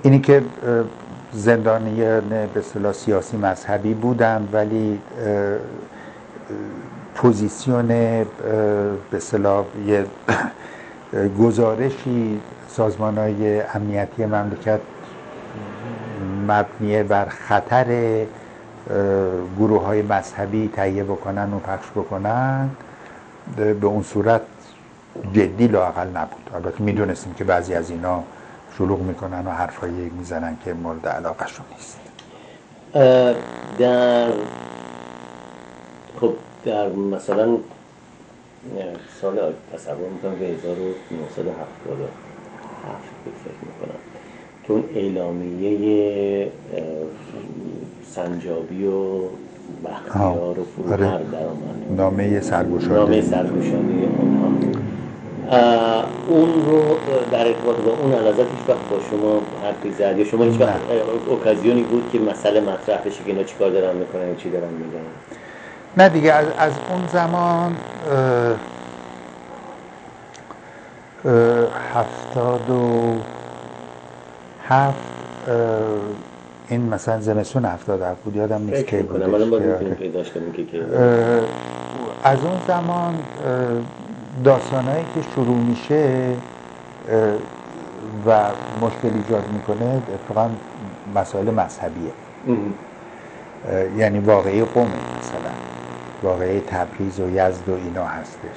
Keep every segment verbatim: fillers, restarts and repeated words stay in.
اینی که زندانیان به اصطلاح سیاسی مذهبی بودن، ولی پوزیسیون به اصطلاح یه گزارشی سازمان‌های امنیتی مملکت مبنی بر خطر گروه‌های مذهبی تهیه بکنن و پخش بکنن، به اون صورت جدی لااقل نبود. البته میدونستیم که بعضی از اینا شلوغ میکنن و حرفایی میزنن که مورد علاقه شون نیست. در خب در مثلا سال تصور میکنم که هزار و نهصد و هفتاد و هفت فکر میکنم که اون اعلامیه سنجابی و بختیار و فروهر در آمد، نامه سرگشاده نامه سرگشاده اونها. اون رو در ارتباط با اون علازت هیچ وقت با شما حرفی زد یا شما هیچ وقت اوکازیونی بود که مسئله مطرح بشه که اینا چی کار دارن میکنن چی دارن میگن؟ نه دیگه، از, از اون زمان هفتاد و هفت این مثلا زمستون هفتاد و هفت بود، یادم نیست که بودش. از اون زمان داستانهایی که شروع میشه و مشکل ایجاد میکنه اتفاقا مسائل مذهبیه. یعنی واقعی قم مثلا، واقعی تبریز و یزد و اینا هستش.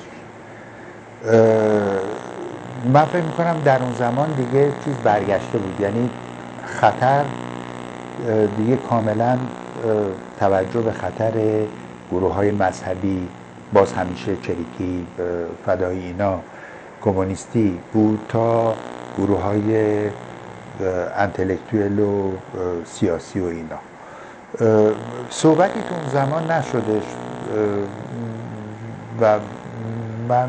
من فکر میکنم در اون زمان دیگه چیز برگشته بود، یعنی خطر دیگه کاملا توجه به خطر گروه های مذهبی، باز همیشه چریکی، فدایی اینا، کمونیستی بود، تا گروه های انتلکتویل و سیاسی و اینا. صحبتی تو اون زمان نشدش و من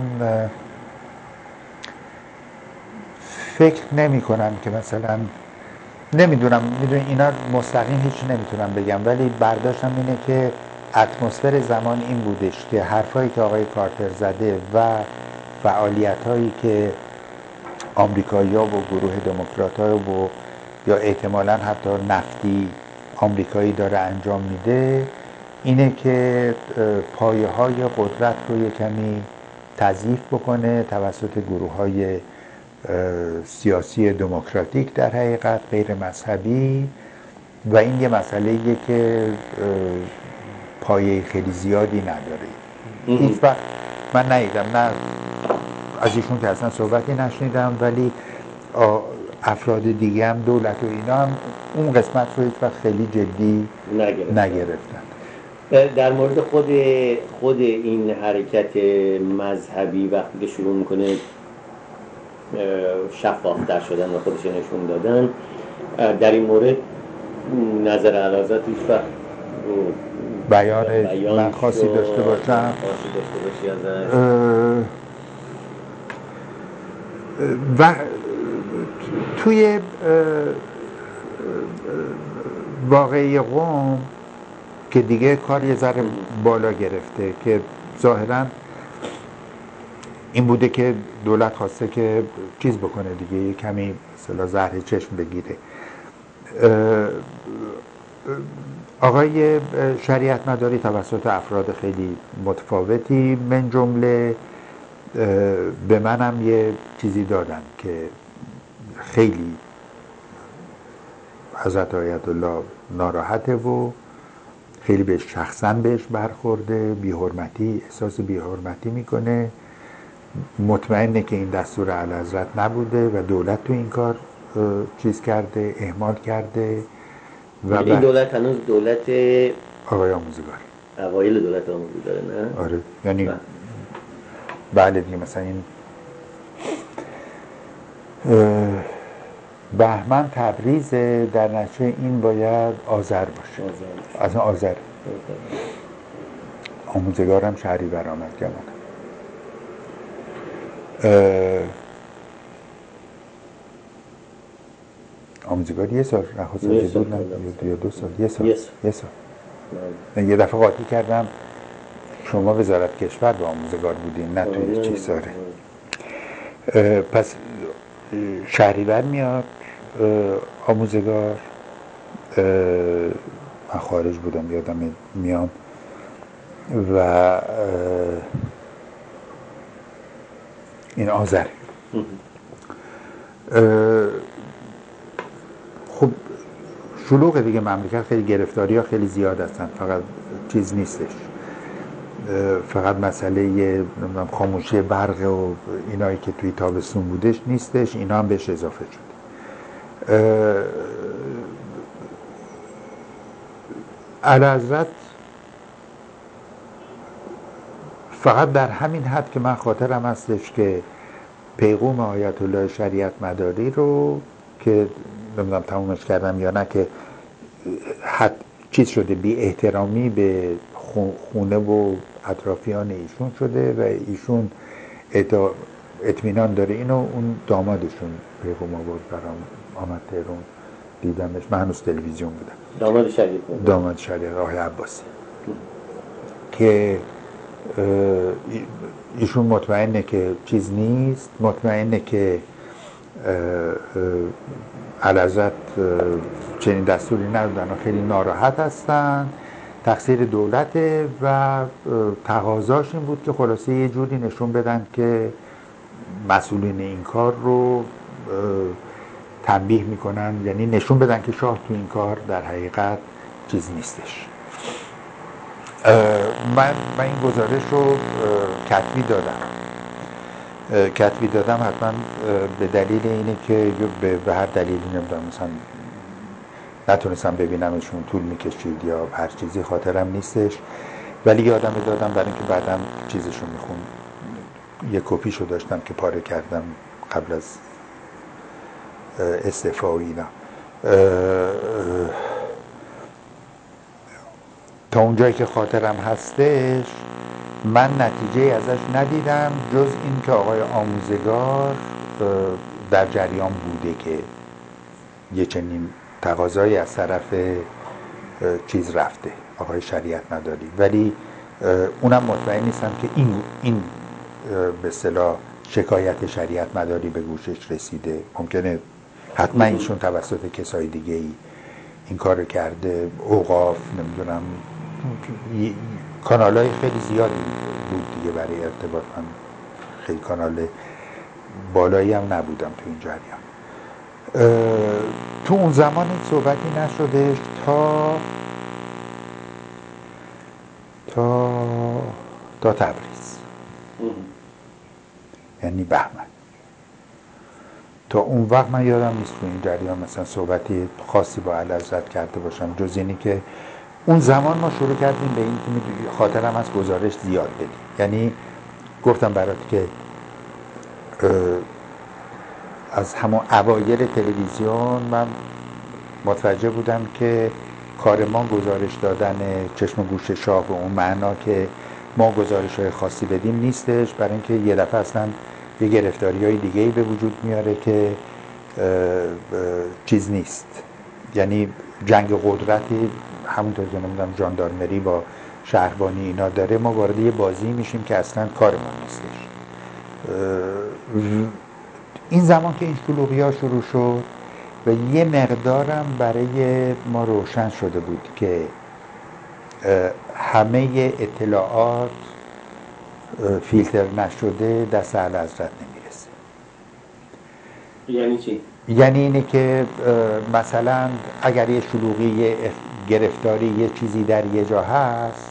فکر نمی کنم که مثلا، نمیدونم، میدونی اینا مستقیم هیچ نمیتونم بگم، ولی برداشتم اینه که اتمسفر زمان این بودش که حرفایی که آقای کارتر زده و فعالیت‌هایی که آمریکایی‌ها و گروه دموکرات‌ها و یا احتمالاً حتی نفتی آمریکایی داره انجام میده، اینه که پایه‌های قدرت رو یه کمی تضعیف بکنه توسط گروه‌های سیاسی دموکراتیک، در حقیقت غیر مذهبی، و این یه مسئله‌ایه که پایه خیلی زیادی نداره. هیچ وقت من ندیدم، نه از ایشون که اصلا صحبتی نشنیدم، ولی افراد دیگه هم دولت و اینا هم اون قسمت رو هیچ وقت خیلی جدی نگرفتن. نگرفتن. در مورد خود خود این حرکت مذهبی وقتی که شروع میکنه شفافتر شدن و خودش نشون دادن، در این مورد نظر اعلیحضرت هیچ وقت بیان, بیان من خاصی داشته باشم و توی واقعی قم که دیگه کار یه ذره بالا گرفته، که ظاهراً این بوده که دولت خواسته که چیز بکنه دیگه، یه کمی مثلا زهر چشم بگیره. آقای شریعت مداری توسط افراد خیلی متفاوتی، من جمله به منم یه چیزی دادن که خیلی حضرت آیت الله ناراحته و خیلی بهش شخصا بهش برخورده، بی‌حرمتی، احساس بی‌حرمتی میکنه، مطمئنه که این دستور اعلیحضرت نبوده و دولت تو این کار چیز کرده، اهمال کرده. و این دولت هنوز دولت آقای آموزگار، اوایل دولت آموزگاره، نه؟ آره، یعنی بله دیگه، مثلا این بهمن تبریز، در نتیجه این باید آذر باشه، اصلا آذر. آموزگارم شهری برآمد گمانم. آموزگار یه سال رخصتی بود، نه یا دو سال، یه سال یه سال یه دفعه قاطی کردم شما وزارت کشور به آموزگار بودین، نه توی چیز ساره. پس شهریور میاد، آموزگار من خارج بودم یادم میام و این آذر. خب شلوغ دیگه مملکت، خیلی گرفتاری ها خیلی زیاد هستن، فقط چیز نیستش، فقط مسئله خاموشی برق و اینایی که توی تابستون بودش نیستش، اینا هم بهش اضافه شد. اعلیحضرت فقط در همین حد که من خاطرم هستش که پیغام آیت الله شریعت مداری رو که نمیدونم تمومش کردم یا نه، که حد چیز شده، بی احترامی به خونه و اطرافیان ایشون شده و ایشون اطمینان داره اینو، اون دامادشون پیغام آورد برام، آمد تهران دیدمش، من هنوز تلویزیون بودم. داماد شریعت داماد شریعت آقای عباسی که ایشون مطمئنه که چیز نیست، مطمئنه که اعلیحضرت چنین دستوری ندادن و خیلی ناراحت هستن، تقصیر دولته و تقاضاش این بود که خلاصه یه جوری نشون بدن که مسئولین این کار رو تنبیه میکنن، یعنی نشون بدن که شاه تو این کار در حقیقت چیز نیستش. من, من این گزارش رو کتبی دادم کتبی دادم حتما به دلیل اینه که به هر دلیلی نمیدونم، مثلا نتونستم ببینمشون، طول میکشید یا هر چیزی، خاطرم نیستش، ولی یادم دادم برای اینکه بعدم چیزشو میخون، یه کپیشو داشتم که پاره کردم قبل از استعفا و اینا. تا اونجایی که خاطرم هستش من نتیجه ازش ندیدم جز این که آقای آموزگار در جریان بوده که یه چنین تقاضایی از طرف چیز رفته، آقای شریعت مداری، ولی اونم مطمئن نیستم که این این به اصطلاح شکایت شریعت مداری به گوشش رسیده. ممکنه حتما ایشون توسط کسای دیگه ای این کار کرده، اوقاف، نمیدونم، کانالای خیلی زیادی بود دیگه برای ارتباط، من خیلی کانال بالایی هم نبودم تو این جریان. تو اون زمان این صحبتی نشده تا تا تا تبریز، یعنی بهمن. تا اون وقت من یادم نیست تو این جریان مثلا صحبتی خاصی با اعلیحضرت کرده باشم، جز اینی که اون زمان ما شروع کردیم به این که خاطرم از گزارش زیاد بدیم. یعنی گفتم برات که از همون اوایل تلویزیون من متوجه بودم که کار ما گزارش دادن چشم و گوش شاه به اون معنا که ما گزارش های خاصی بدیم نیستش، برای اینکه یه دفعه اصلا یه گرفتاری های دیگه ای به وجود میاره که چیز نیست، یعنی جنگ قدرتی همونطور که نمیدونم ژاندارمری با شهربانی اینا داره، ما وارد یه بازی میشیم که اصلا کار ما نیستش. این زمان که این شلوغی ها شروع شد و یه مقدارم برای ما روشن شده بود که همه اطلاعات فیلتر نشده دست اعلیحضرت نمیرسه. یعنی چی؟ یعنی اینه که مثلا اگر یه شلوغی، یه گرفتاری، یه چیزی در یه جا هست،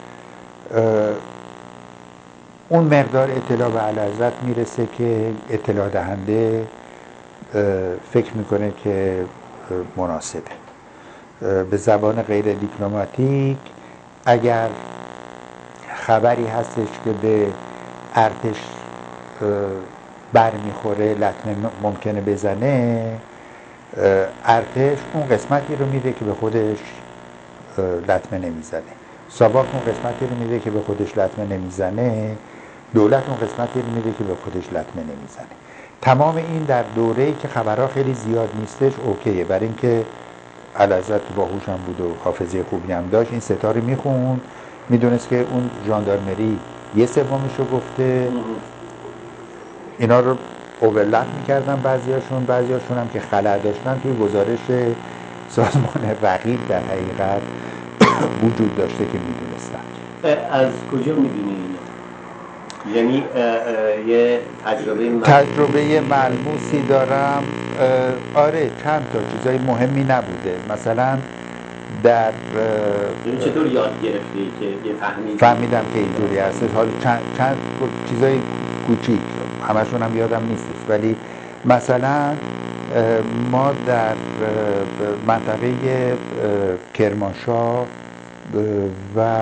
اون مقدار اطلاع به اعلیحضرت میرسه که اطلاع دهنده فکر میکنه که مناسبه. به زبان غیر دیپلماتیک اگر خبری هستش که به ارتش بر میخوره، لطمه ممکنه بزنه، ارتش اون قسمتی رو میده که به خودش لطمه نمیزنه، ساواک اون قسمتی رو میده که به خودش لطمه نمیزنه، دولت اون قسمتی رو میده که به خودش لطمه نمیزنه. تمام این در دوره‌ای که خبرها خیلی زیاد نیستش اوکیه، برای اینکه اعلیحضرت باهوش هم بود و حافظه خوبی هم داشت، این ستا رو میخوند، میدونست که اون ژاندارمری یه سومشو گفته، اینا رو اوورلپ میکردن بعضیاشون بعضیاشون هم که خلأ داشتن توی گزارش سازمان رقیب در حقیقت وجود داشته که میدونستن. از کجا میدونی؟ یعنی یه تجربه تجربه ملموسی دارم. آره چند تا چیزای مهمی نبوده، مثلا در یعنی چطور یاد گرفتی که یه فهمیدی؟ فهمیدم که اینجوری هست. حالا چند, چند چیزای کوچیک همشون هم یادم نیست، ولی مثلا ما در منطقه کرمانشاه و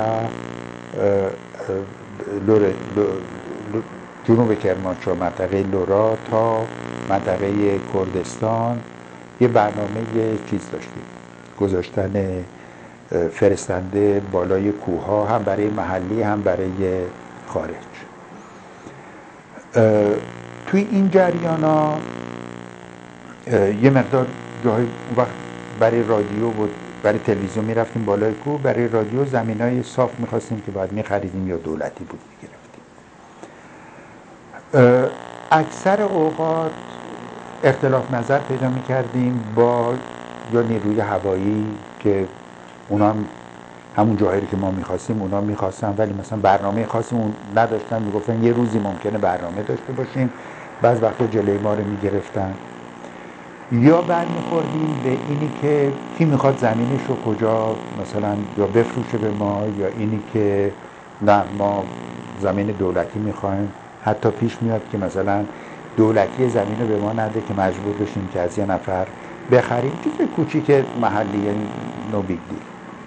لوره جنوب کرمانشاه، منطقه لورا تا منطقه کردستان یه برنامه چیز داشتیم، گذاشتن فرستنده بالای کوه ها، هم برای محلی هم برای خارج. توی این جریان ها یه مقدار جاهای وقت برای رادیو بود، برای تلویزیون میرفتیم بالای کوه، برای رادیو زمین های صاف میخواستیم که باید میخریدیم یا دولتی بود میگرفتیم. اکثر اوقات اختلاف نظر پیدا میکردیم با یا نیروی هوایی که اونا هم همون جاهایی که ما میخواستیم اونا میخواستن، ولی مثلا برنامه خاصی اون نداشتن، میگفتن یه روزی ممکنه برنامه داشته باشیم، بعض وقتا جلوی ما رو میگرفتن. یا برمیخوردیم به اینی که کی میخواد زمینش رو کجا مثلا یا بفروشه به ما، یا اینی که نه ما زمین دولتی میخوایم. حتی پیش میاد که مثلا دولتی زمین رو به ما نده که مجبور بشیم که از یه نفر بخریم، چیز کوچیک محلی، یعنی نو بیگ دیل.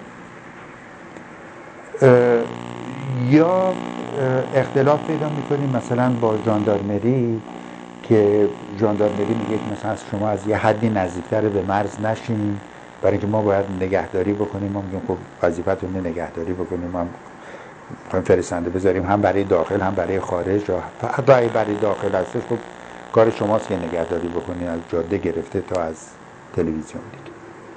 یا اختلاف پیدا میکنیم مثلا با ژاندارمری که ژاندارمری میگه که مثلا شما از یه حدی نزدیکتر به مرز نشین، برای اینکه ما باید نگهداری بکنیم. ما میگیم خب وظیفتون نگهداری بکنیم، ما میخوایم فرستنده بذاریم هم برای داخل هم برای خارج، حتی اگه برای داخل هستش خب کار شماست که نگهداری بکنید، از جاده گرفته تا از تلویزیون دیگه.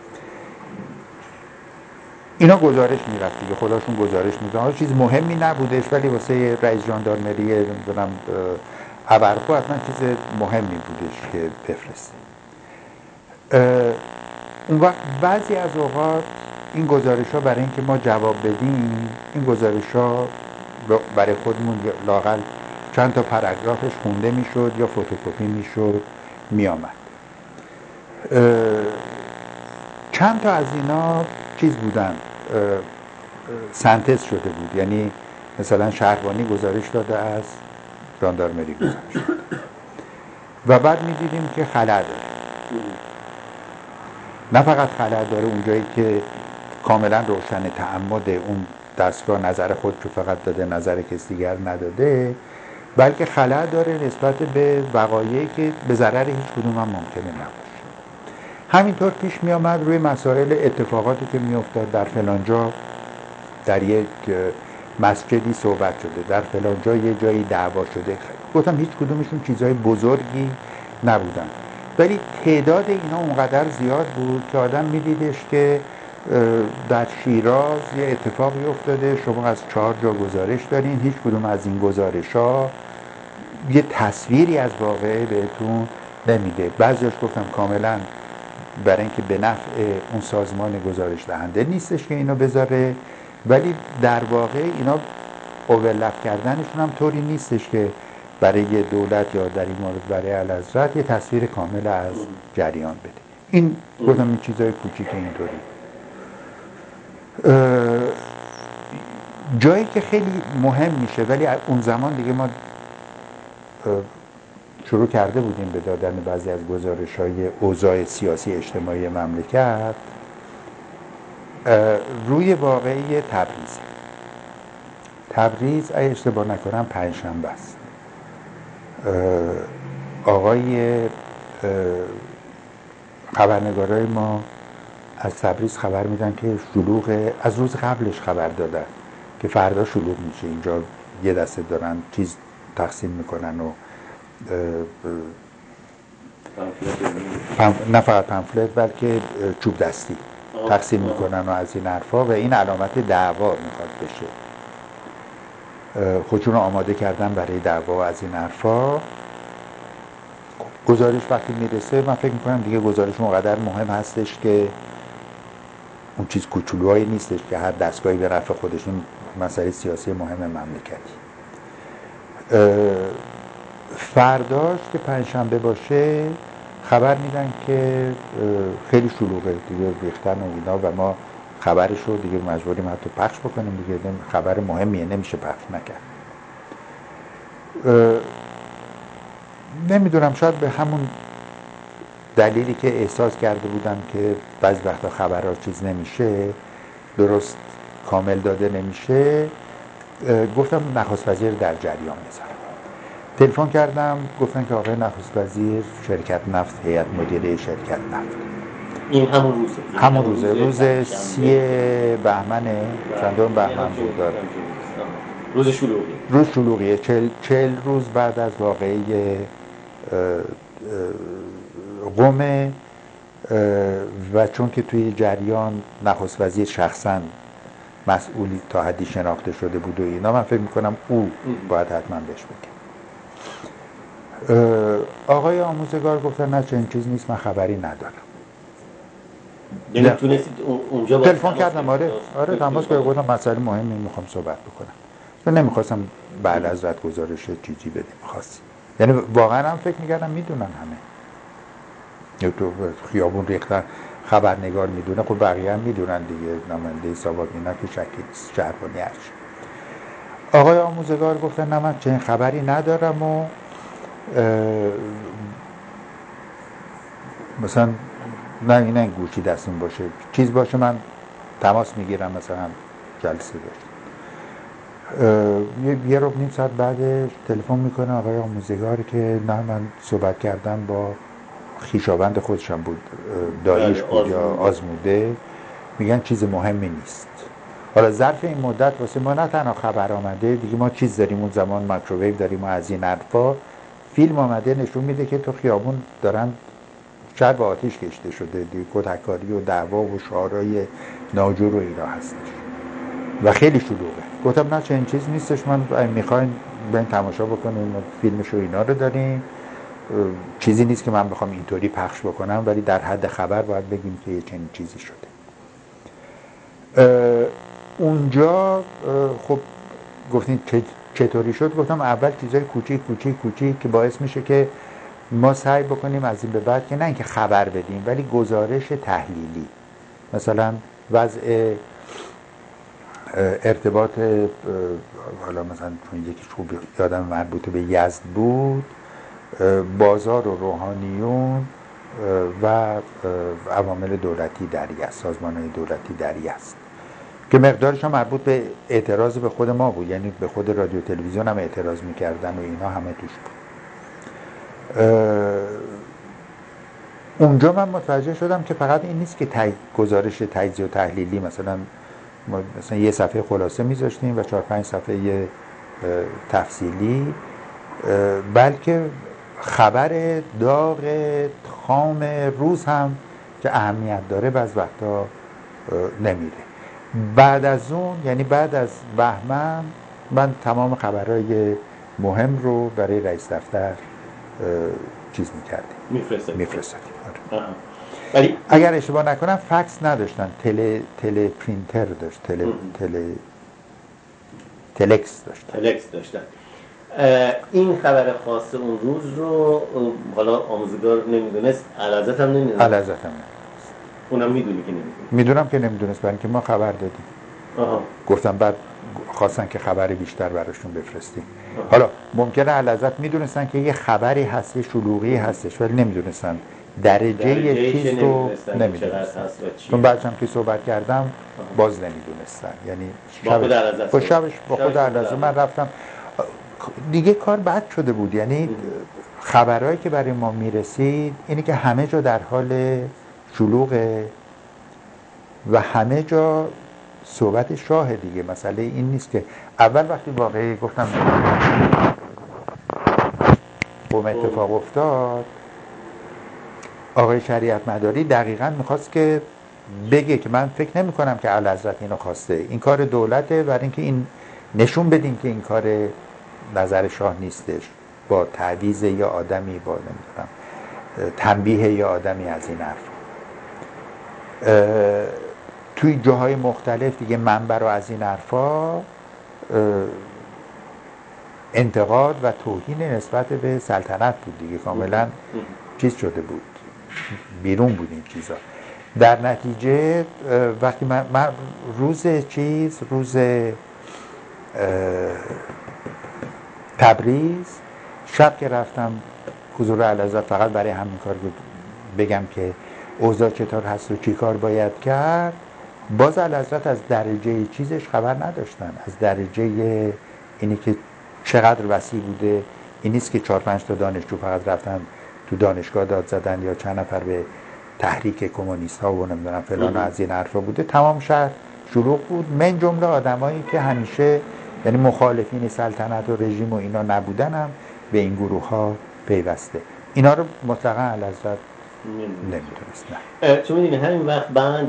اینا گزارش میرفت دیگه، خداشون گزارش میدن، چیز مهمی نبودش، ولی واسه رئیس ژاندارمری نمیدونم ابرقو حتما چیز مهمی بودش که بفرسته. اون وقت بعضی از اوقات این گزارش ها برای اینکه ما جواب بدیم، این گزارش ها برای خودمون لااقل چند تا پاراگرافش خونده میشد یا فتوکپی میشد میامد. چند تا از اینا چیز بودن، سنتز شده بود، یعنی مثلا شهربانی گزارش داده از ژاندارمری گزارش داده و بعد میدیدیم که خلأ داره. نه فقط خلأ داره اونجایی که کاملا روشن تعمد اون دستگاه نظر خود رو فقط داده، نظر کسی دیگر نداده، بلکه خلأ داره نسبت به وقایعی که به ضرر هیچ کدوم هم ممکنه نباشه. همینطور پیش می آمد روی مسائل اتفاقاتی که می افتاد، در فلانجا در یک مسجدی صحبت شده، در فلانجا یه جایی دعوا شده. گفتم هیچ کدومشون چیزهای بزرگی نبودن، ولی تعداد اینا اونقدر زیاد بود که آدم می دیدش که در شیراز یه اتفاقی افتاده، شما از چهار جا گزارش دارین، هیچ کدوم از این گزارش ها یه تصویری از واقعه بهتون نمیده. بعضیش گفتم کاملا برای اینکه به نفع اون سازمان گزارش دهنده نیستش که اینو بذاره، ولی در واقع اینا اوورلپ کردنشون هم طوری نیستش که برای دولت یا در این مورد برای اعلیحضرت یه تصویر کامل از جریان بده. این گفتم این چیزای کوچیک اینطوری. جایی که خیلی مهم میشه، ولی اون زمان دیگه ما شروع کرده بودیم به دادن بعضی از گزارش‌های اوضاع سیاسی اجتماعی مملکت، روی واقعه تبریز. تبریز اگه اشتباه نکنم پنجشنبه است. آقای خبرنگارای ما از تبریز خبر میدن که شلوغ، از روز قبلش خبر دادن که فردا شلوغ میشه، اینجا یه دسته دارن چیز تقسیم میکنن و نه فقط پمفلت بلکه چوب دستی تقسیم میکنن و از این حرفا، و این علامت دعوا میخواد بشه، خودشون رو آماده کردن برای دعوا از این حرفا. گزارش وقتی میرسه من فکر میکنم دیگه گزارش اونقدر مهم هستش که اون چیز کوچولوهایی نیستش که هر دستگاهی به نفع خودشون مسئله سیاسی مهم مملکتی. فرداش که پنجشنبه باشه خبر میدن که خیلی شلوغه دیگه ریختن و اینا و ما خبرش رو دیگه مجبوریم حتی پخش بکنیم دیگه، خبر مهمیه نمیشه پخش نکرد. نمیدونم شاید به همون دلیلی که احساس کرده بودم که بعضی وقتا خبرها چیز نمیشه درست کامل داده نمیشه، گفتم نخست وزیر در جریان بذارم. تلفن کردم گفتن که آقای نخست وزیر شرکت نفت، هیئت مدیره شرکت نفت. این همون روزه همون روزه روز سی بهمنه، چندم بهمن بود داره. روز شلوغی روز شلوغیه، چل, چل روز بعد از واقعه قم و چون که توی جریان نخست وزیر شخصا مسئولی تا حدی شناخته شده بود و اینا، من فکر میکنم او باید حتما بهش بگم. آقای آموزگار گفتن نه چنین چیز نیست، من خبری ندارم. یعنی تونستید اونجا با تلفن کردم؟ آره آره تماس گرفتم، گفتم مسئله مهمی میخوام صحبت بکنم. من نمیخواستم بعد از رد گزارش چیزی بدیم خاصی، یعنی واقعا هم فکر میکردم میدونن همه، یا تو خیابون ریختن خبرنگار میدونه، خب بقیه هم میدونن دیگه، نماینده ساواک اینا که شکی نیست، شهربانی هرچی. آقای آموزگار گفتن نه من چنین خبری ندارم و مثلا نه این این گوشی دستون باشه چیز باشه من تماس میگیرم، مثلا جلسه داشت. یه, یه ربع نیم ساعت بعدش تلفن میکنه آقای آموزگار که نه من صحبت کردم با خویشاوند خودشم بود، داییش بود یا آزموده، میگن چیز مهمی نیست. حالا ظرف این مدت واسه ما نه تنها خبر آمده دیگه، ما چیز داریم اون زمان مایکروویو داریم و از این حرفا، فیلم آمده نشون میده که تو خیابون دارن شهر با آتیش کشته شده دیگه، کتککاری و دعوا و شعارهای ناجور و اینا هستش و خیلی شلوغه. گفتم نه چنین چیز نیستش، من میخواین برین تماشا بکنیم، فیلمش و اینا رو داریم، چیزی نیست که من بخوام اینطوری پخش بکنم، ولی در حد خبر باید بگیم که یه چنین چیزی شده. اونجا خب گفتین چطوری شد؟ گفتم اول چیزای کوچیک کوچیک کوچیک که باعث میشه که ما سعی بکنیم از این به بعد که نه اینکه خبر بدیم ولی گزارش تحلیلی، مثلا وضع ارتباط، حالا مثلا چون یکی خوب یادم مربوط به یزد بود، بازار و روحانیون و عوامل دولتی در یزد، سازمان‌های دولتی در یزد که مقدارش هم مربوط به اعتراض به خود ما بود، یعنی به خود رادیو تلویزیون هم اعتراض میکردن و اینا همه توش بود. اونجا من متوجه شدم که فقط این نیست که تای... گزارش تجزیه و تحلیلی، مثلا مثلا یه صفحه خلاصه میذاشتیم و چهار پنج صفحه تفصیلی، بلکه خبر داغ خام روز هم که اهمیت داره بعض وقتا نمیره. بعد از اون، یعنی بعد از بهمن، من تمام خبرهای مهم رو برای رئیس دفتر چیز میکردیم، میفرستادیم میفرستادیم. ولی اگر اشتباه نکنم فکس نداشتن، تله تله پرینتر داشت، تله تله تلکس داشتن تلکس داشتن. این خبر خاص اون روز رو حالا آموزگار نمیدونست، علازت هم نمیدونست؟ علازت هم نمیدونست. اونم میدونی که نمیدونست؟ میدونم که نمیدونست، برای اینکه ما خبر دادیم. آها. گفتم بعد خواستن که خبر بیشتر براشون بفرستیم. آها. حالا ممکنه علازت میدونستن که یه خبری هست، یه شلوغی هستش، ولی نمیدونستن درجه, درجه چیز رو نمیدونستن. چون بعدش که صحبت کردم باز نمیدونستن، یعنی شبش با شبش با خود علازت من رفتم دیگه، کار بد شده بود. یعنی خبرهایی که برای ما میرسید اینی که همه جا در حال شلوغه و همه جا صحبت شاه دیگه. مسئله این نیست که اول وقتی واقعی گفتم قم اتفاق افتاد، آقای شریعت مداری دقیقاً میخواست که بگه که من فکر نمی کنم که اعلیحضرت اینو خواسته، این کار دولته، برای اینکه این نشون بدیم که این کار نظر شاه نیستش، با تعویض یا آدمی با نمیدونم تنبیه یا آدمی از این حرف. توی جاهای مختلف دیگه منبر و از این حرفا انتقاد و توهین نسبت به سلطنت بود دیگه، کاملا چیز شده بود، بیرون بود این چیزا. در نتیجه وقتی من, من روز چیز روز تبریز شب که رفتم حضور اعلیحضرت فقط برای همین کار بگم که اوضاع چطور هست و چی کار باید کرد، باز اعلیحضرت از درجه چیزش خبر نداشتن، از درجه اینی که چقدر وسیع بوده. این نیست که چهار پنج تا دانشجو فقط رفتن تو دانشگاه داد زدن یا چند نفر به تحریک کمونیست ها و نمیدونم فلان از این حرفا بوده. تمام شهر شلوغ بود، من جمله آدمایی که همیشه یعنی مخالفین سلطنت و رژیم و اینا نبودن هم به این گروه ها پیوسته. اینا رو مطلقا اعلیحضرت نمیدونست. نه چون میدونی همین وقت بعد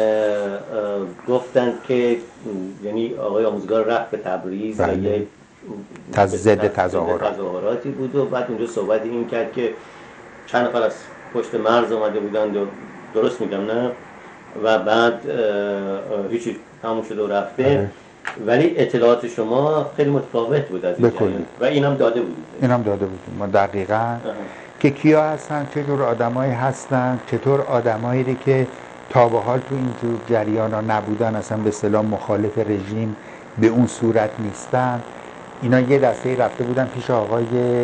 گفتن که یعنی آقای آموزگار رفت به تبریز و یه ضد تظاهرات تظاهراتی بود و بعد اونجا صحبت این کرد که چند نفر از پشت مرز اومده بودن، درست میگم نه؟ و بعد هیچی تموم شده و رفته. ولی اطلاعات شما خیلی متفاوت بود از این جریان و اینم داده بودید. اینم داده بودیم ما دقیقاً اه. که کیا هستن، چه جور آدمایی هستن، چطور آدمایی که تا به حال تو اینجور جریانا نبودن، اصلا به اصطلاح مخالف رژیم به اون صورت نیستن. اینا یه دسته رفته بودن پیش آقای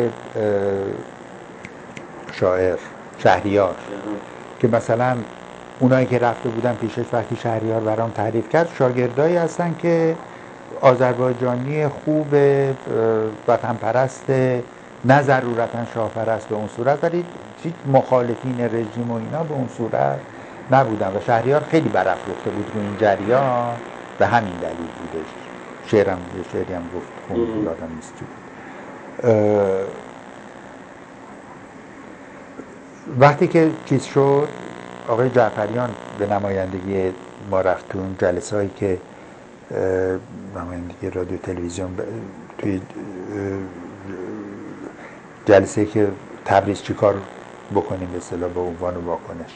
شاعر شهریار اه. که مثلا اونایی که رفته بودن پیشش وقتی شهریار برام تعریف کرد شاگردایی هستن که آذربایجانی خوب وطن پرست، نه ضرورتاً شاه پرست به اون صورت، ولی مخالفین رژیم و اینا به اون صورت نبودن و شهریار خیلی برافروخته بود رو این جریان، به همین دلیل بودش. شعرم یه شعری هم گفت خون یادم نیست چی بود. وقتی که چیز شد آقای جعفریان به نمایندگی ما رفت تو اون جلسه هایی که نمایندگی رادیو تلویزیون توی جلسه که تبریز چی کار بکنیم به اصطلاح به عنوان واکنش،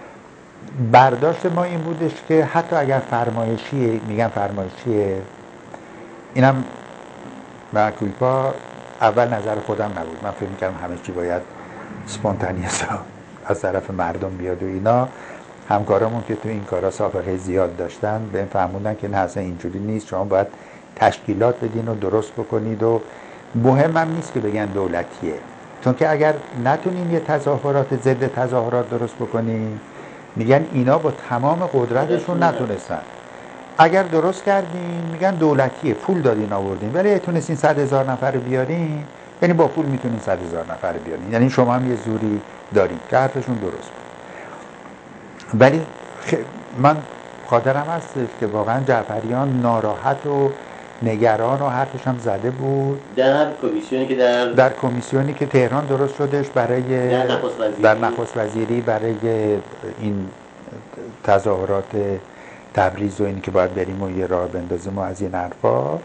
برداشت ما این بودش که حتی اگر فرمایشیه، میگم فرمایشیه، اینم معکویپا اول نظر خودم نبود، من فکر می‌کردم همه چی باید اسپانتانیس از طرف مردم بیاد و اینا. همکارامون که تو این کارا سابقه زیاد داشتن به این فهموندن که نه اصلا اینجوری نیست، شما باید تشکیلات بدین و درست بکنید و مهم هم نیست که بگن دولتیه، چون که اگر نتونین یه تظاهرات ضد تظاهرات درست بکنین میگن اینا با تمام قدرتشون نتونستن، اگر درست کردین میگن دولتیه، پول دادین آوردین، ولی تونستین صد هزار نفر بیارین، یعنی با پول میتونین صد هزار نفر بیارین، یعنی شما هم یه زوری دارین که حرفشون درست. ولی خ... من خاطرم هست که واقعا جعفریان ناراحت و نگران و حرفش هم زده بود در کمیسیونی که در در کمیسیونی که تهران درست شدش برای در نخست وزیری, در نخست وزیری برای این تظاهرات تبریز و اینی که باید بریم و یه راه بندازیم و از این حرفا.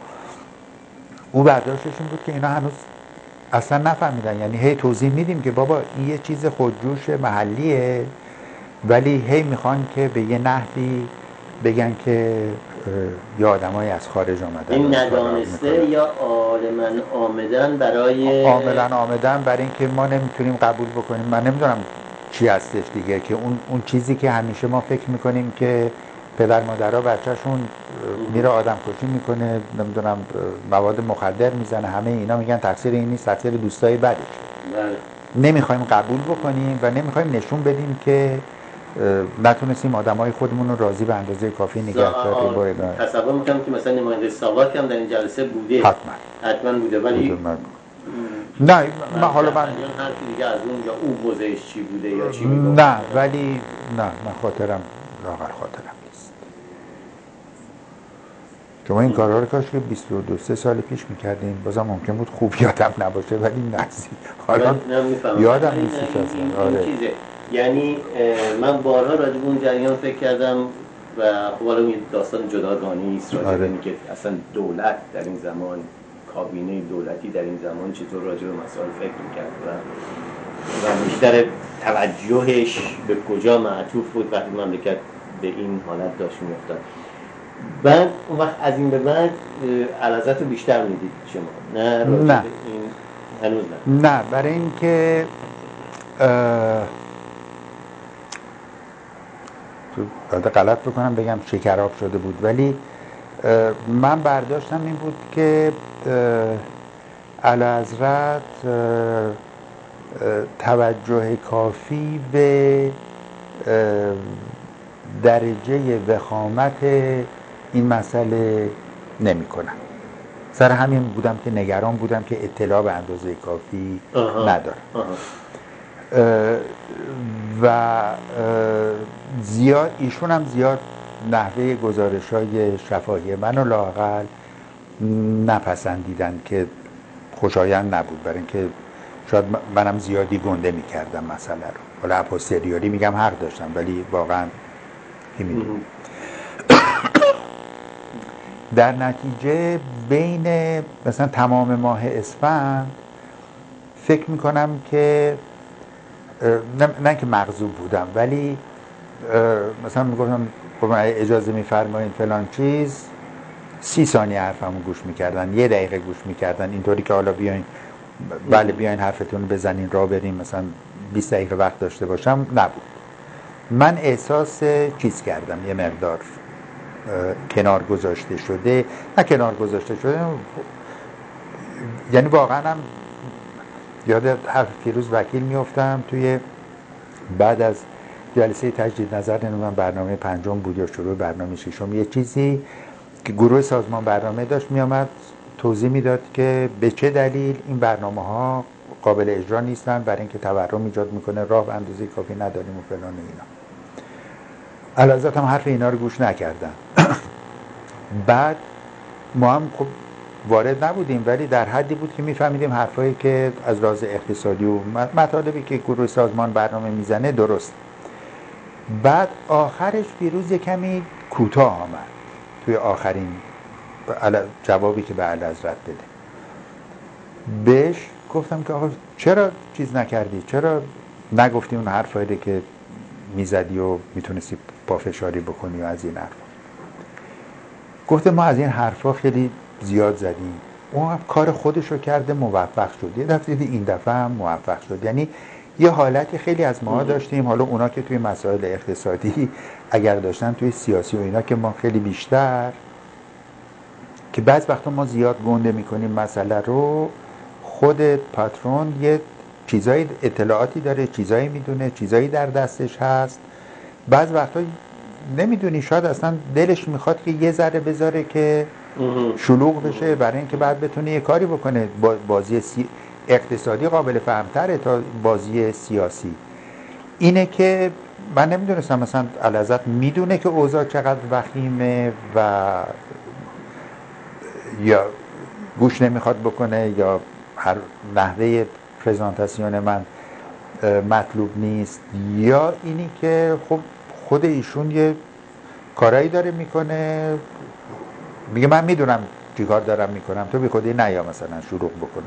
او برداشتش این بود که اینا هنوز اصلا نفهمیدن، یعنی هی توضیح میدیم که بابا این یه چیز خودجوش محلیه، ولی هی میخوان که به یه نحوی بگن که یه آدمای از خارج آمدن، این ندانسته یا عالماً آمدن برای عاملاً آمدن برای اینکه ما نمیتونیم قبول بکنیم. من نمیدونم چی هستش دیگه که اون اون چیزی که همیشه ما فکر میکنیم که پدر مادرها بچه‌شون میره آدم کشی میکنه، نمیدونم مواد مخدر میزنه، همه اینا میگن تقصیر این نیست، تقصیر دوستای بعدش. بله. نمیخوایم قبول بکنیم و نمیخوایم نشون بدیم که نتونستیم آدمای خودمون رو راضی به اندازه کافی نگه داریم. باید تصور میکنم که مثلا نماینده ساواک هم در این جلسه بوده. حتما حتما بوده، ولی بوده من... نه من حالا من حرفی دیگه از اون یا او موضعش چی بوده یا چی میگفت نه، ولی نه من خاطرم لاغر خاطرم نیست. شما این کارها رو کاش که بیست و دو سه سال پیش میکردین بازم ممکن بود خوب یادم نباشه، ولی نزدیک حالا یادم نیست اصلا. آره چیزه، یعنی من بارها راجع به اون جریان فکر کردم و خب حالا این داستان جداگانه است راجع به اینکه اصلا دولت در این زمان کابینه دولتی در این زمان چطور راجع به مسائل فکر میکرد و و بیشتر توجهش به کجا معطوف بود وقتی مملکت به این حالت داشت میافتاد. بعد اون وقت از این به بعد علازت رو بیشتر میدید شما؟ نه راجع نه. به این هنوز نه. نه برای اینکه باید غلط بکنم بگم شکراب شده بود، ولی من برداشتم این بود که اعلیحضرت توجه کافی به درجه وخامت این مسئله نمی کنم. سر همین بودم که نگران بودم که اطلاع به اندازه کافی ندارم و زیاد ایشون هم زیاد نحوه گزارش های شفاهی منو لااقل نپسندیدن که خوشایند نبود، برای اینکه شاید منم زیادی گنده میکردم مسئله رو. حالا اپوستریوری میگم حق داشتم، ولی واقعا کی میدونه. در نتیجه بین مثلا تمام ماه اسفند فکر میکنم که نه, نه که مغضوب بودم، ولی مثلا میگفتم خب اجازه میفرمایید فلان چیز، سی ثانیه حرفمو گوش میکردن، یه دقیقه گوش میکردن، اینطوری که حالا بیاین بله بیاین حرفتون بزنین را بریم مثلا بیست دقیقه وقت داشته باشم، نبود. من احساس چیز کردم یه مقدار کنار گذاشته شده، نه کنار گذاشته شده، یعنی واقعا هم یاد حرف فیروز وکیل میافتم توی بعد از جلسه تجدید نظر من برنامه پنجم بود یا شروع برنامه ششم، یه چیزی که گروه سازمان برنامه داشت میامد توضیح میداد که به چه دلیل این برنامه ها قابل اجرا نیستن، برای اینکه تورم ایجاد میکنه، راه به اندازه کافی نداریم و فلان اینا. اعلیحضرت هم حرف اینا رو گوش نکردن. بعد ما هم خب وارد نبودیم، ولی در حدی بود که میفهمیدیم حرفایی که از لحاظ اقتصادی و مطالبی که گروه سازمان برنامه میزنه درست. بعد آخرش فیروز کمی کوتاه آمد توی آخرین جوابی که به اعلیحضرت بده. بهش گفتم که آقا چرا چیز نکردی، چرا نگفتی اون حرفایی که میزدی و میتونستی پافشاری بکنی و از این حرفا. گفته ما از این حرفا خیلی زیاد زدیم، اون کار خودشو کرده موفق شد، یه دفعه این دفعه هم موفق شد. یعنی یه حالتی خیلی از ما داشتیم، حالا اونا که توی مسائل اقتصادی اگر داشتن، توی سیاسی و اینا که ما خیلی بیشتر، که بعض وقتا ما زیاد گنده میکنیم مسئله رو، خود پاترون یه چیزایی اطلاعاتی داره، چیزایی میدونه، چیزایی در دستش هست، بعض وقتا نمیدونی، شاید اصلا دلش میخواد که یه ذره بذاره که شلوغ بشه برای اینکه بعد بتونه یه کاری بکنه. بازی سی... اقتصادی قابل فهمتره تا بازی سیاسی. اینه که من نمیدونستم مثلا اعلیحضرت میدونه که اوضاع چقدر وخیمه و یا گوش نمیخواد بکنه، یا هر نحوه پرزنتاسیون من مطلوب نیست، یا اینی که خب خود ایشون یه کارایی داره میکنه، میگه من میدونم چی کار دارم میکنم، تو بی خودی نیا مثلا شروع بکنه.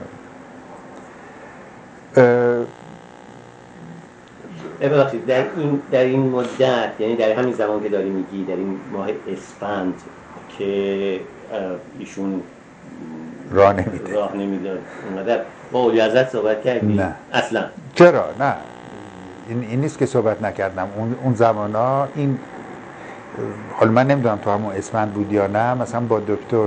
ببخشید در این در این مدت، یعنی در همین زمان که داری میگی، در این ماه اسفند که ایشون راه نمیده راه نمیداد، اونقدر با اولی حضرت صحبت کردی؟ نه اصلا. چرا؟ نه این, این نیست که صحبت نکردم. اون, اون زمان ها این، حالا من نمیدونم تو همون اسفند بود یا نه، مثلا با دکتر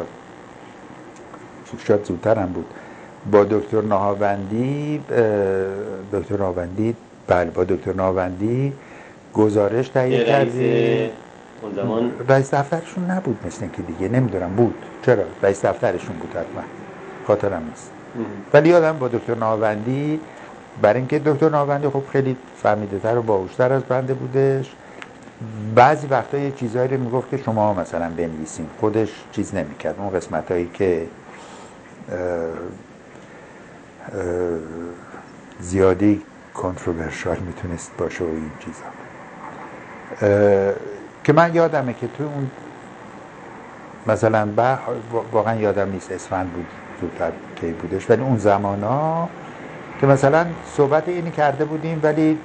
شاید زودتر هم بود، با دکتر نهاوندی دکتر نهاوندی بله با دکتر نهاوندی گزارش تهیه کردیم. اون زمان رئیس دفترشون نبود مثل اینکه دیگه، نمیدونم بود، چرا رئیس دفترشون بود حتما، خاطرم نیست. ولی یادم با دکتر نهاوندی، برای اینکه دکتر نهاوندی خب خیلی فهمیده تر و باهوشتر از بنده بودش، بعضی وقتا یه چیزایی رو میگفت که شما مثلا بنویسین، خودش چیز نمیکرد. اون قسمت هایی که اه اه زیادی کنتروورشال میتونست باشه و این چیزا، که من یادمه که توی اون مثلا با واقعا یادم نیست اسفند بود زودتر کی بودش، ولی اون زمان ها که مثلا صحبت اینی کرده بودیم، ولی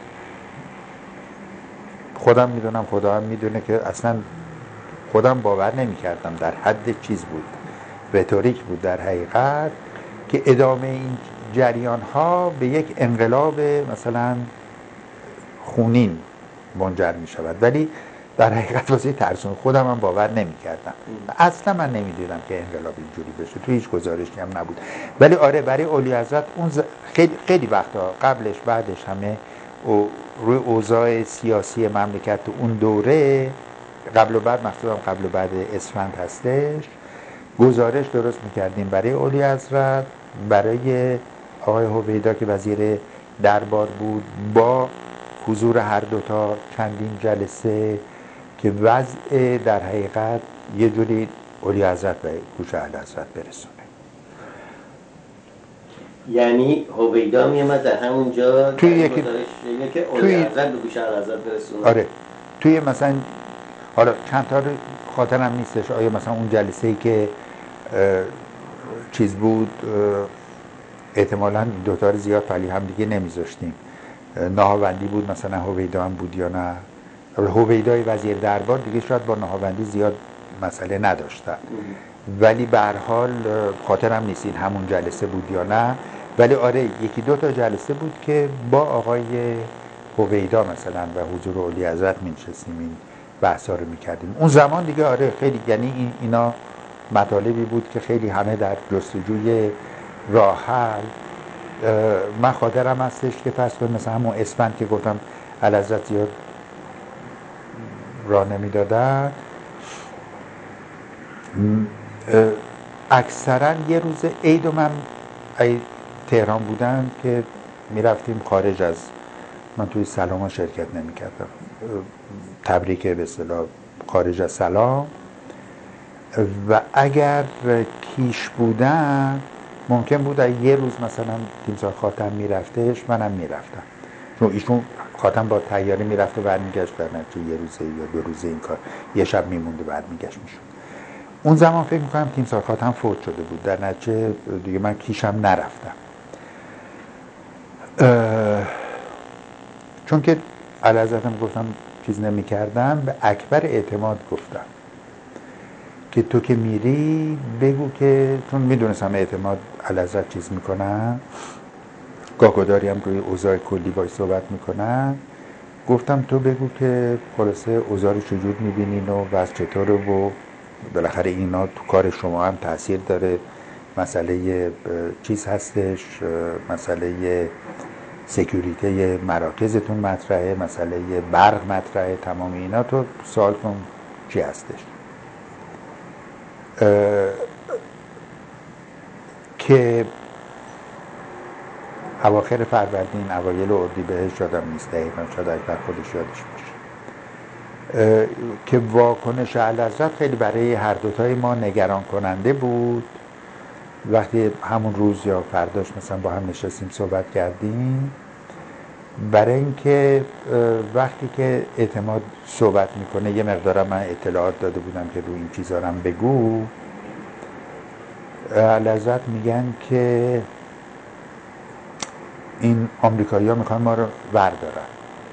خودم میدونم خدا هم میدونه که اصلا خودم باور نمی کردم، در حد چیز بود، رتوریک بود در حقیقت، که ادامه این جریان ها به یک انقلاب مثلا خونین منجر می شود. ولی در حقیقت واسه ترسون خودم هم باور نمی کردم، اصلا من نمی دیدم که انقلاب اینجوری بشه، تو هیچ گزارشی هم نبود. ولی آره برای اولی حضرت اون ز... خیلی, خیلی وقتا قبلش بعدش همه او... روی اوضاع سیاسی مملکت تو اون دوره قبل و بعد، مخصوصا قبل و بعد اسفند هستش، گزارش درست میکردیم برای اولی حضرت، برای آقای هویدا که وزیر دربار بود، با حضور هر دوتا چندین جلسه که وضع در حقیقت یه جوری اولی حضرت به گوش اعلیحضرت برسونه. یعنی هویدا میامد در همونجا توی یکی که اولی حضرت به گوش اعلیحضرت برسونه. آره توی مثلا حالا چند تا خاطرم نیستش، آیا مثلا اون جلسه ای که چیز بود، احتمالاً دوتا رو زیاد پلی هم دیگه نمیذاشتیم، نهاوندی بود مثلا هویدا هم بود یا نه، هویدای وزیر دربار دیگه شاید با نهاوندی زیاد مسئله نداشتن، ولی به هر حال خاطرم نیست این همون جلسه بود یا نه. ولی آره یکی دو تا جلسه بود که با آقای هویدا مثلا و حضور اولی حضرت می‌نشستیم این بحثا رو می‌کردیم. اون زمان دیگه آره خیلی، یعنی این اینا مطالبی بود که خیلی همه در جستجوی راه حل. من خاطرم هستش که پس کنم مثلا همون اسفند که گفتم اعلیحضرت زیاد راه نمیدادن، اکثرا یه روز عید و من تهران بودم که میرفتیم خارج از، من توی سلام ها شرکت نمی کردم، تبریک به اصطلاح خارج از سلام، و اگر کیش بودم ممکن بود یه روز مثلا تیمسار خاتم میرفتش منم میرفتم، چون ایشون خاتم با طیاره میرفت و برمیگشت، در نتیجه یه روزه یا دو روزه این کار، یه شب میموند و برمیگشت میشد. اون زمان فکر میکنم تیمسار خاتم فوت شده بود، در نتیجه دیگه من کیشم نرفتم، چون که اعلیحضرتم گفتم چیز نمی کردم، به اکبر اعتماد گفتم که تو که میری بگو که، چون میدونستم اعتماد اعلیحضرت چیز میکنن، گاهگداری هم روی اوضاع کلی باش صحبت میکنن، گفتم تو بگو که خلاصه اوضاع رو چجور میبینین و وضع چطوره و بالاخره اینا تو کار شما هم تاثیر داره، مسئله چیز هستش، مسئله سکیوریته مراکزتون مطرحه، مسئله برق مطرحه، تمام اینا تو سوال کن چی هستش. که اواخر فروردین اوایل اردیبهشت یادم نیست دقیقاً، شاید اکبر خودش یادش باشه، که واکنش اعلیحضرت خیلی برای هر دوتای ما نگران کننده بود. وقتی همون روز یا فرداش مثلا با هم نشستیم صحبت کردیم، برای اینکه وقتی که اعتماد صحبت میکنه یه مقدارم من اطلاعات داده بودم که روی این چیزا رو بگو، اعلیحضرت میگن که این آمریکایی ها میخوان ما رو وردارن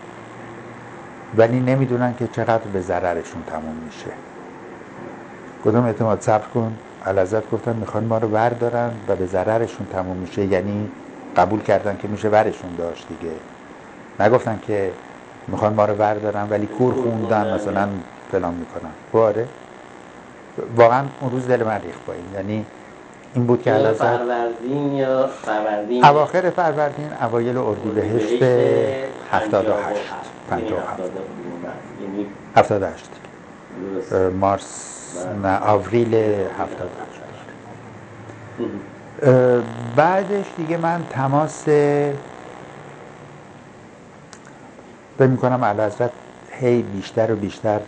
ولی نمیدونن که چقدر به ضررشون تموم میشه. گفتم اعتماد صبر کن، اعلیحضرت گفتن میخوان ما رو وردارن و به ضررشون تموم میشه، یعنی قبول کردن که میشه ورشون داشت دیگه، نگفتن که میخوان ما رو وردارن ولی کور خوندن مثلا فلان میکنن. باره واقعا اون روز دل من ریخت با این، یعنی این بود که اعلیحضرت فروردین یا فروردین اواخر فروردین اوایل اردیبهشت هفتاد و هشت پنجاه و هفت یعنی هفتاد و هشت مارس نه آوریل هفتاد و هشت. بعدش دیگه من تماس فکر میکنم اعلیحضرت هی بیشتر و بیشتر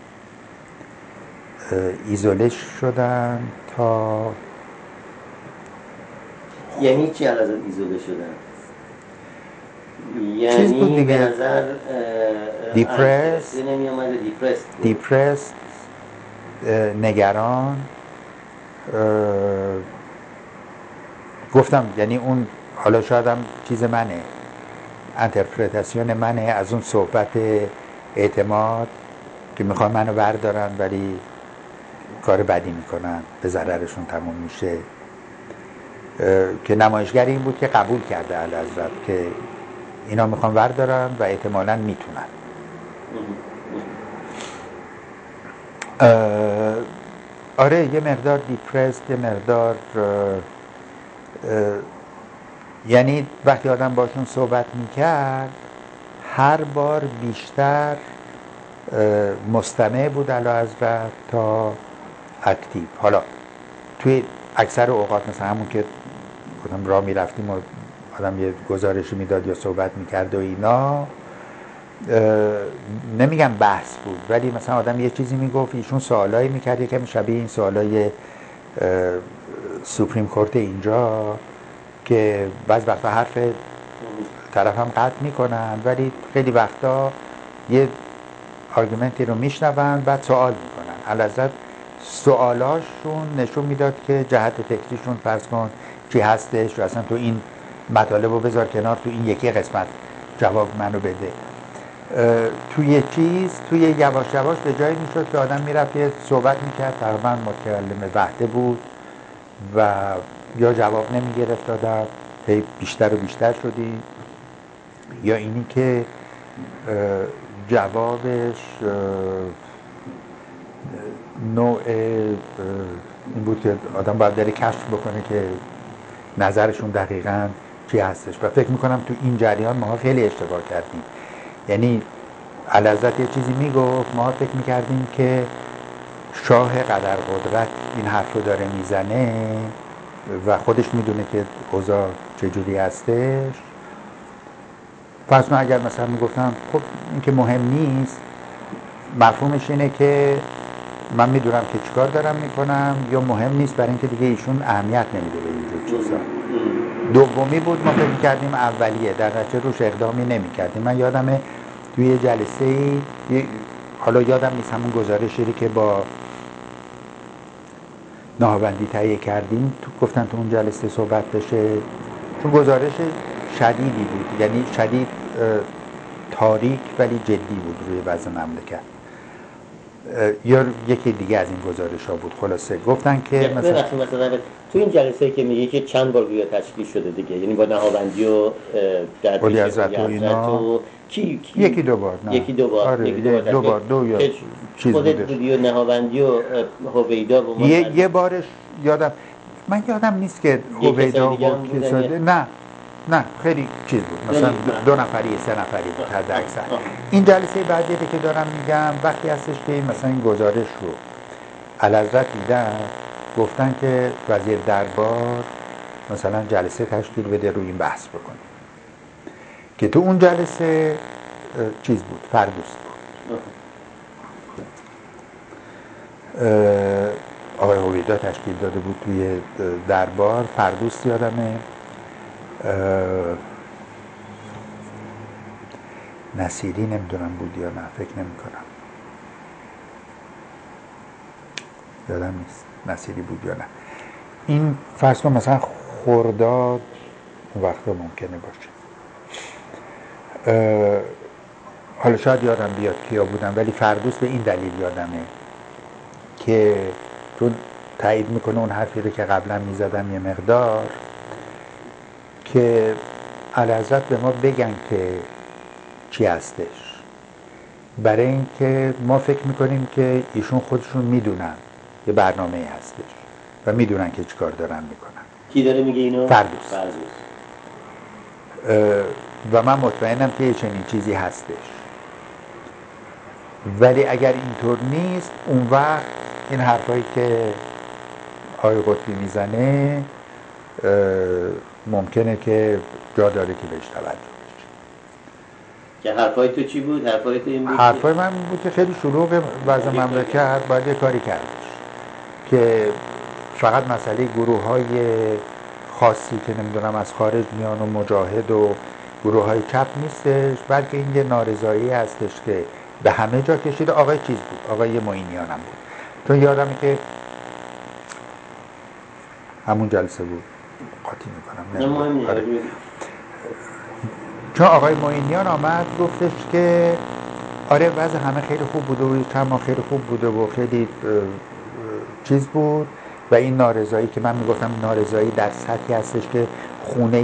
ایزوله شدن تا، یعنی چی اعلیحضرت ایزوله شدن؟ چیز بود یعنی به دیگه، نظر دیپرس نمی اومده، دیپرس دیپرس نگران. گفتم یعنی اون حالا شاید هم چیز منه، انترپریتاسیون منه از اون صحبت اعتماد که میخوان منو بردارن ولی کار بدی میکنن، به ضررشون تموم میشه، که نمایشگر این بود که قبول کرده اعلیحضرت که اینا میخوان بردارن و احتمالاً میتونن. آره یه مقدار دیپرست، یه مقدار یعنی وقتی آدم باشون صحبت میکرد هر بار بیشتر مستمع بود اعلیحضرت تا اکتیو. حالا توی اکثر اوقات مثلا همون که کدام راه میرفتیم و آدم یه گزارشی میداد یا صحبت میکرد و اینا، نمیگم بحث بود ولی مثلا آدم یه چیزی میگفت ایشون سوالایی میکرد یکم شبیه این سوالای سوپریم کورت اینجا که بعض وقتا حرف طرف هم قطع میکنن ولی خیلی وقتا یه آرگومنتی رو میشنون بعد سوال میکنن. اعلیحضرت سوالاشون نشون میداد که جهت فکریشون فرض کن چی هستش و اصلا تو این مطالب رو بذار کنار، تو این یکی قسمت جواب منو بده. توی چیز توی یواش یواش به جایی میشد که آدم میرفت یه صحبت میکرد تقریبا متکلم وحده بود و یا جواب نمیگرفت آدم، هی بیشتر و بیشتر شدی، یا اینی که جوابش نوع این بود که آدم باید داره کشف بکنه که نظرشون دقیقاً چی هستش. و فکر میکنم تو این جریان ما خیلی اشتباه کردیم. یعنی اعلیحضرت یه چیزی میگفت ما فکر میکردیم که شاه قدر قدرت این حرف رو داره میزنه و خودش میدونه که اوضاع چجوری هستش. پس من اگر مثلا میگفتم خب این که مهم نیست، مفهومش اینه که من میدونم که چیکار دارم میکنم یا مهم نیست برای اینکه دیگه ایشون اهمیت نمیده به اینجور چیزا. دومی بود ما فکر کردیم اولیه، در نتیجه روش اقدامی نمیکردیم. من یادمه توی یه جلسه ای، حالا یادم نیست همون گزارشی که با نهاوندی تهیه کردیم تو گفتن تو اون جلسه صحبت بشه، چون گزارش شدیدی بود، یعنی شدید تاریک ولی جدی بود روی وضع مملکت. یا یکی دیگه از این گزارش ها بود. خلاصه گفتن که مثلا مثلا تو این جلسه که میگه که چند بار روی تشکیل شده دیگه، یعنی با نهاوندی و در پیش حضرت و اینا و کی, کی یکی دو بار نه یکی دو بار آره یکی دو بار, دو, بار دو یا چیز خودت بودش. بودی و نهاوندی و هویدا با ما یه, یه بارش یادم من یادم نیست که هویدا بود کساده نه نه خیلی چیز بود، مثلا دو, دو نفری سه نفری بود حد اکثر. این جلسه بعدی که دارم میگم وقتی هستش که مثلا این گزارش رو اعلیحضرت دیدن، گفتن که وزیر دربار مثلا جلسه تشکیل بده روی این بحث بکنه، که تو اون جلسه چیز بود، فردوس بود. آقای هویدا تشکیل داده بود توی دربار، فردوس یادمه، نصیری نمیدونم بود یا نه، فکر نمی کنم، یادم نیست نصیری بود یا نه. این فصل مثلا خرداد وقتا ممکنه باشه. حالا شاید یادم بیاد کیا بودن ولی فردوس به این دلیل یادمه که تو تایید میکنه اون حرفی رو که قبلا میزدم یه مقدار، که اعلیحضرت به ما بگن که چی هستش، برای اینکه ما فکر میکنیم که ایشون خودشون میدونن یه برنامه هستش و میدونن که چیکار دارن میکنن. کی داره میگه اینو؟ فردوس. فردوس. و من مطمئنم که چنین چیزی هستش، ولی اگر اینطور نیست اون وقت این حرفایی که آقای قطبی میزنه ممکنه که جا داره که بهش توجه بشه. که حرفای تو چی بود؟ حرفای تو این بود؟ حرفای من بود که خیلی شلوغ وضع مملکت باید یه کاری کردش، که فقط مسئله گروه های خاصی که نمیدونم از خارج میان و مجاهد و گروه های چپ نیستش، بلکه این یه نارضایی هستش که به همه جا کشید. آقای چیز بود، آقای معینیان هم بود. چون یادمه که همون جلسه بود قاطی میکنم آره. چون آقای معینیان آمد گفتش که آره وضع همه خیلی خوب بوده و چند ماه خیلی خوب بوده و خیلی چیز بود و این نارضایی که من میگفتم نارضایی در سطحی هستش که خونه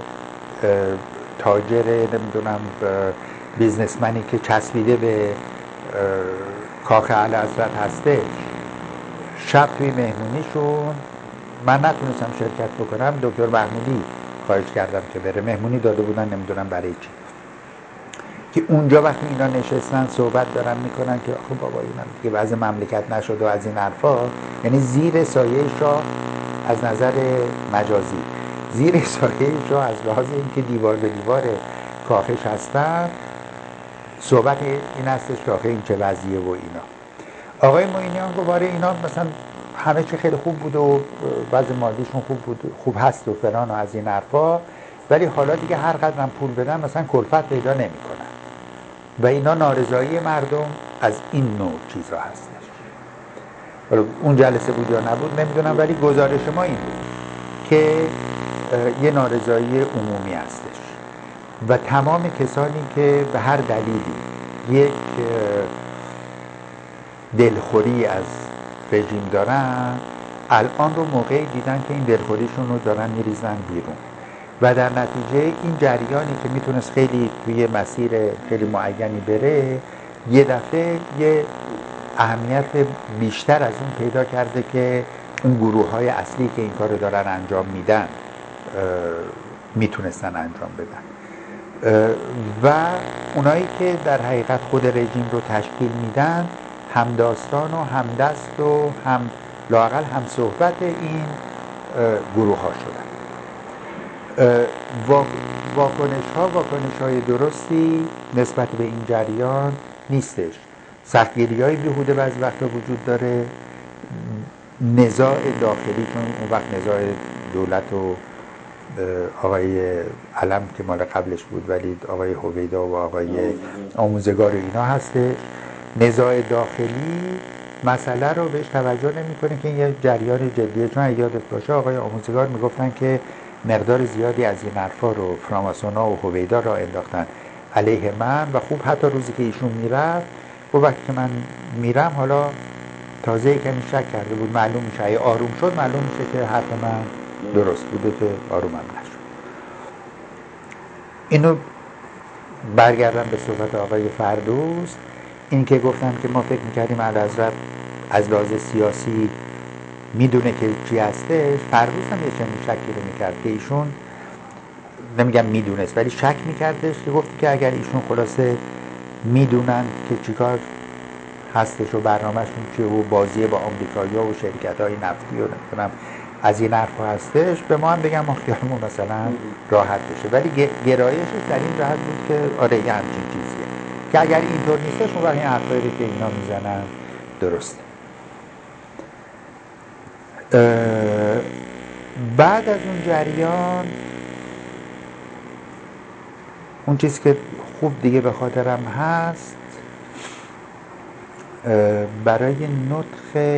تاجر نمیدونم بیزنسمنی که چسبیده به کاخ اعلیحضرت هستش شب توی مهمونیشون من نتونستم شرکت بکنم، دکتر محمودی خواهش کردم که بره، مهمونی داده بودن نمیدونم برای چی، که اونجا وقتی اینا نشستن صحبت دارن میکنن که خب بابا اینا دیگه وضع مملکت نشد و از این حرفا، یعنی زیر سایه شاه از نظر مجازی زیر سایه شاه از لحاظ اینکه دیوار به دیوار کاخش هستن صحبت این هستش که آخه این چه وضعیه و اینا. آقای معینیان گفت آره اینا مثلا همه چی خیلی خوب بود و وضع مالیشون خوب بود خوب هست و فلان و از این حرفا، ولی حالا دیگه هر قدرم پول بدن مثلا کلفت پیدا نمیکنن و اینا نارضایی مردم از این نوع چیزا هستش. اون جلسه بود یا نبود نمیدونم، ولی گزارش ما این بود که یه نارضایی عمومی هستش و تمام کسانی که به هر دلیلی یک دلخوری از رژیم دارن الان رو موقعی دیدن که این دلخوریشون رو دارن میریزن بیرون و در نتیجه این جریانی که میتونست خیلی توی مسیر خیلی معینی بره یه دفعه یه اهمیت بیشتر از این پیدا کرده که اون گروه های اصلی که این کار رو دارن انجام میدن میتونستن انجام بدن و اونایی که در حقیقت خود رژیم رو تشکیل میدن هم داستان و هم دست و هم لااقل هم صحبت این گروه ها شدن. واکنش ها واکنش های درستی نسبت به این جریان نیستش. سختگیری های بیهوده بعضی وقتا وجود داره، نزاع داخلی، چون اون وقت نزاع دولت و آقای علم که مال قبلش بود ولی آقای هویدا و آقای آموزگار و اینا هستش، نزاع داخلی مسئله رو بهش توجه نمی‌کنه که این یه جریان جدیه. چون یادت باشه آقای آموزگار میگفتن که مقدار زیادی از این حرفا رو فراماسونا و هویدا را انداختن علیه من و خوب حتی روزی که ایشون میرفت و وقتی که من میرم حالا تازه کمی شک کرده بود، معلوم میشه اگه آروم شد معلوم میشه که حرف من درست بوده که آرومم نشد. اینو برگردم به صحبت آقای فردوس، این که گفتم که ما فکر میکردیم اعلیحضرت از لحاظ سیاسی میدونه که چی هستش. فردوس هم یه چنین شکی رو میکرد که ایشون نمیگم میدونست ولی شک میکردش که گفت که اگر ایشون خلاصه میدونن که چیکار هستش و برنامهشون چیه و بازی با آمریکایی‌ها و شرکت‌های نفتی و نمیدونم از این حرفا هستش، به ما هم بگم ما خیالمون مثلا راحت بشه. ولی گرایشش در این جهت بود که آره یه همچین چیزیه که اگر اینطور نیستش اون وقت این حرفایی که اینا میزنن درسته. بعد از اون جریان اون چیزی که خوب دیگه به خاطرم هست برای نطق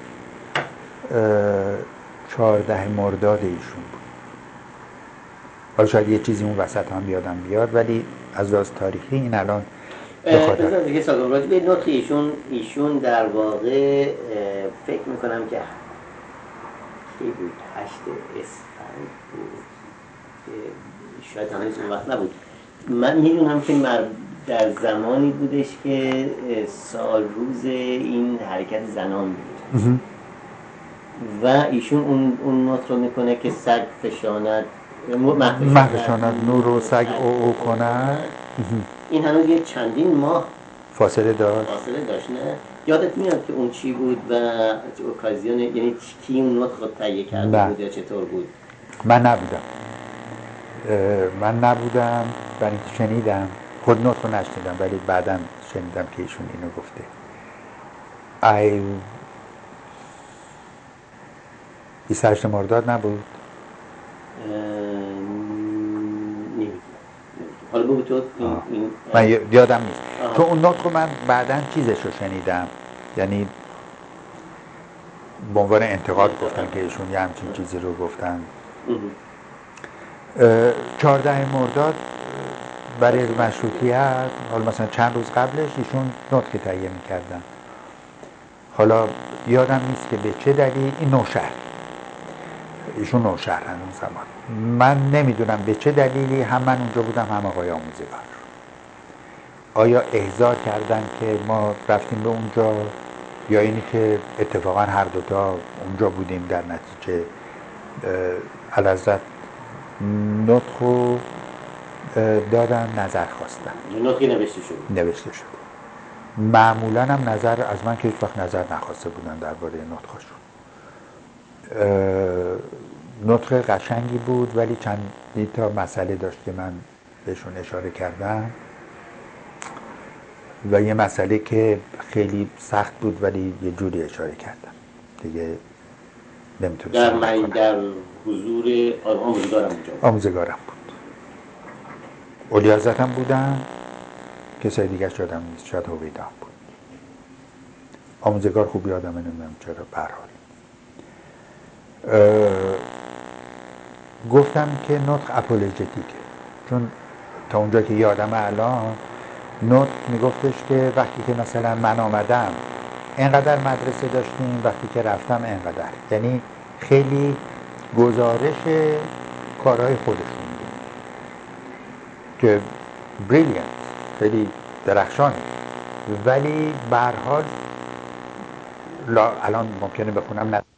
چهارده مرداد ایشون بود. حالا شاید یه چیزی اون وسط هم بیادم بیاد ولی از لحاظ تاریخی این الان بخاطر بذار دیگه ساگم راجع به نطق ایشون ایشون در واقع فکر میکنم که کی بود هشت اسفند بود که شاید هنوز اون وقت نبود. من میدونم که در زمانی بودش که سال روز این حرکت زنان بود و ایشون اون اون نطق رو میکنه که سگ فشاند مخفشاند نور و سگ او او کند. این هنوز یه چندین ماه فاصله داشت فاصله داشت نه؟ یادت میاد که اون چی بود و اوکازیون یعنی کی اون نطق رو تهیه کرده بود یا چطور بود؟ من نبودم من نبودم برای اینکه شنیدم، خود نطق رو نشنیدم ولی بعداً شنیدم که ایشون اینو گفته. ای بیست و هشت مرداد نبود؟ حالا بگو تو این, این من یادم نیست آه. چون اون نطق رو من بعداً چیزش رو شنیدم، یعنی به عنوان انتقاد گفتن که ایشون یه همچین چیزی رو گفتن. چهاردهم مرداد برای مشروطیت، حالا مثلا چند روز قبلش ایشون نطق تهیه میکردن. حالا یادم نیست که به چه دلیل، این نوشهر، ایشون نوشهرن اون زمان، من نمیدونم به چه دلیلی هم من اونجا بودم هم آقای آموزگار. آیا احضار کردن که ما رفتیم به اونجا، یا اینی که اتفاقا هر دوتا اونجا بودیم، در نتیجه علی‌حضرت نطق رو دادن، نظر خواستن. نطقی نوشته شد نوشته شد. معمولا هم نظر از من که هیچ وقت نظر نخواسته بودن درباره نطقشون. نطق قشنگی بود، ولی چند تا مسئله داشت که من بهشون اشاره کردم و یه مسئله که خیلی سخت بود ولی یه جوری اشاره کردم دیگه نمیتونستم در نکنم. در حضور آموزگارم اونجا آموزگارم بود، اولیاء هم بودن، کسای دیگه شدم نیست، شاید هویدا بود. آموزگار خوب یادمه، نمیدونم چرا. به هر حال گفتم که نطق اپولوژتیکه، چون تا اونجا که یادم الان نطق میگفتش که وقتی که مثلا من آمدم اینقدر مدرسه داشتیم، وقتی که رفتم اینقدر، یعنی خیلی گزارش کارهای خودشون بود که بریلیانت، خیلی درخشانه، ولی به هر حال الان ممکنه بخونم نه